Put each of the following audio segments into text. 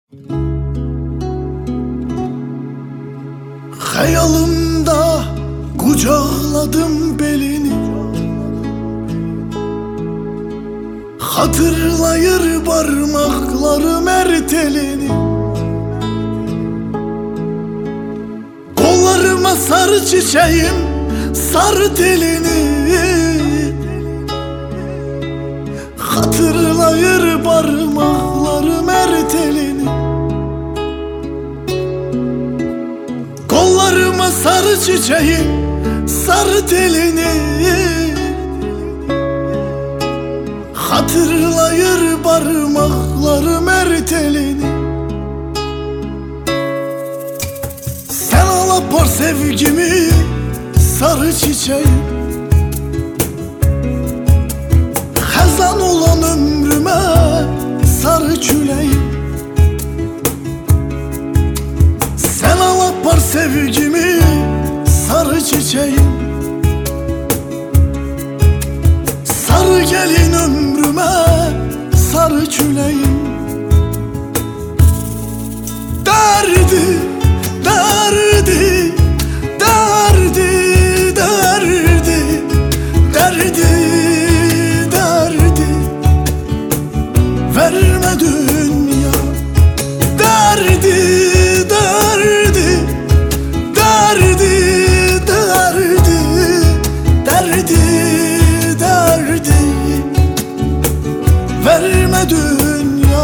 Hayalımda kucakladım belini, hatırlayır parmaklarım her telini. Kollarıma sar çiçeğim, sar telini, hatırlayır parmaklarım her telini. Kollarıma sar çiçeğim, sar telini, hatırlayır parmaklarım her telini. Sen alapar sevgimi, sarı çiçeğim, hazan olan ömrüme sarı küleğim. Sen alapar sevgimi, sarı çiçeğim, sarı gelin ömrüme sarı küleğim. Derdi, derdi, derdi, derdi, derdi, derdi verme dünya. Derdi, derdi, derdi, derdi, derdi, derdi verme dünya.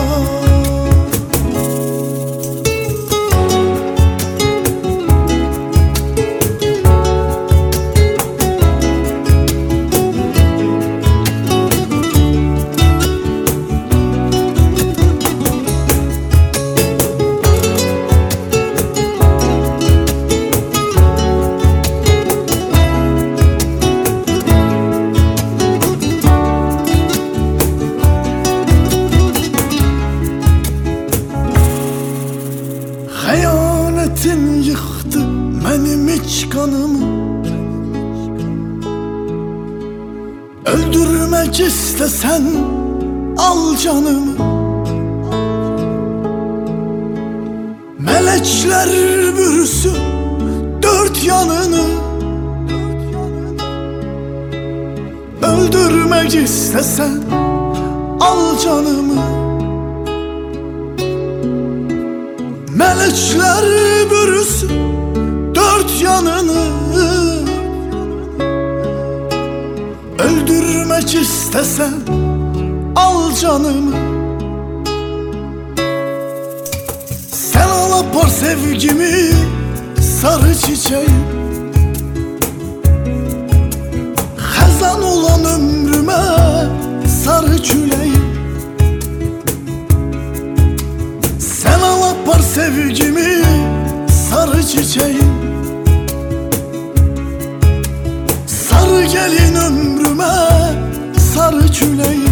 Hayanetin yıktı benim iç kanımı, öldürmek istesen al canımı. Melekler bürüsün dört yanını, öldürmek istesen al canımı. Melekler bürüsün dört yanını, öldürmek istesen al canımı. Sen alapar sevgimi, sarı çiçeğim, hazan olan ömrüme sarı küleğim. Sen alapar sevgimi, sarı çiçeğim, sarı gelin ömrüme sarı küleğim.